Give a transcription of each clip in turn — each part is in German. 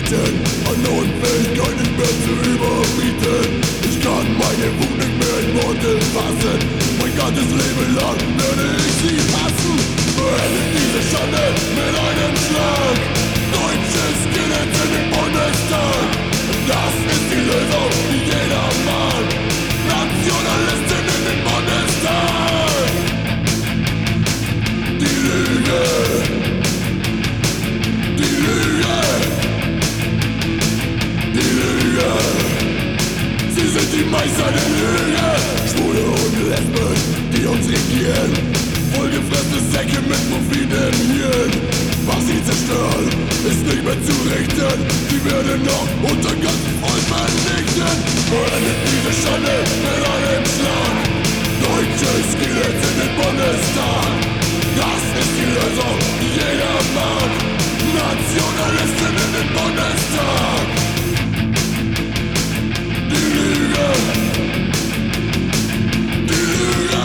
Eliten an Unfähigkeit nicht mehr zu überbieten. Ich kann meine Wut nicht mehr in Worte fassen. Mein ganzes Leben lang werde ich sie hassen. Beendet diese Schande mit einem Schlag. Deutsche Skinheads in den Bundestag. Das ist die Lösung, die jeder mag. Nationalisten in den Bundestag. Die Lüge. Die Lüge. Die Lüge. Sie sind die Meister der Lüge. Schwule und Lesben, die uns regieren. Vollgefressene Säcke mit Profit im Hirn. Was sie zerstören, ist nicht mehr zu richten. Sie werden noch unser ganzes Volk vernichten. Beendet diese Schande mit einem Schlag. Deutsche Skinheads in den Bundestag. Das ist die Lösung, die jeder mag. Nationalisten in den Bundestag. Die Lüge. Die Lüge.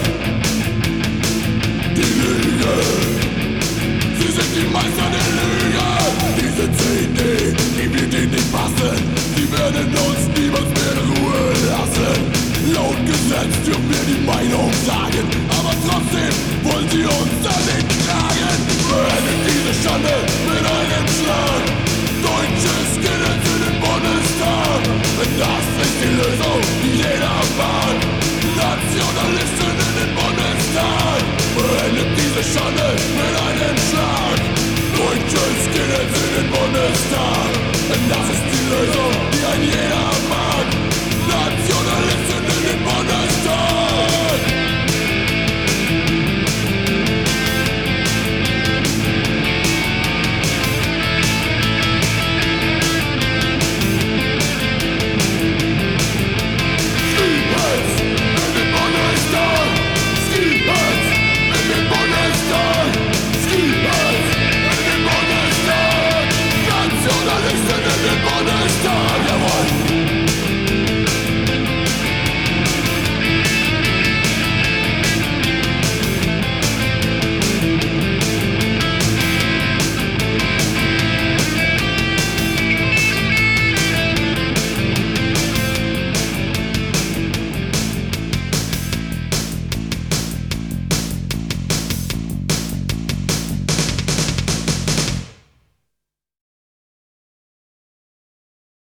Die Lüge. Sie sind die Meister der Lüge. Diese CD, die wird ihnen nicht passen. Sie werden uns niemals mehr in Ruhe lassen. Laut Gesetz dürfen wir die Meinung sagen, aber trotzdem wollen sie uns da nicht tragen. Beendet diese Schande mit einem Schlag. Deutsche Skinheads in den Bundestag. Das ist die Lösung, die jeder mag. Nationalisten in den Bundestag. Beendet diese Schande mit einem Schlag. Deutsche Skinheads in den Bundestag. Das ist die Lösung,